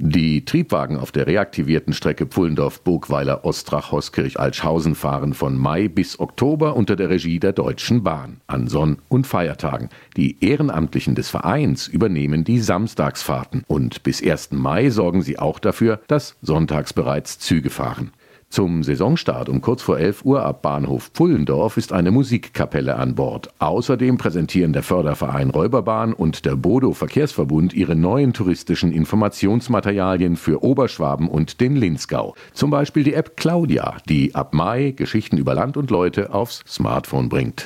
Die Triebwagen auf der reaktivierten Strecke Pfullendorf-Burgweiler-Ostrach-Hoskirch-Altschaußen fahren von Mai bis Oktober unter der Regie der Deutschen Bahn an Sonn- und Feiertagen. Die Ehrenamtlichen des Vereins übernehmen die Samstagsfahrten und bis 1. Mai sorgen sie auch dafür, dass sonntags bereits Züge fahren. Zum Saisonstart um kurz vor 11 Uhr ab Bahnhof Pfullendorf ist eine Musikkapelle an Bord. Außerdem präsentieren der Förderverein Räuberbahn und der Bodo Verkehrsverbund ihre neuen touristischen Informationsmaterialien für Oberschwaben und den Linzgau. Zum Beispiel die App Claudia, die ab Mai Geschichten über Land und Leute aufs Smartphone bringt.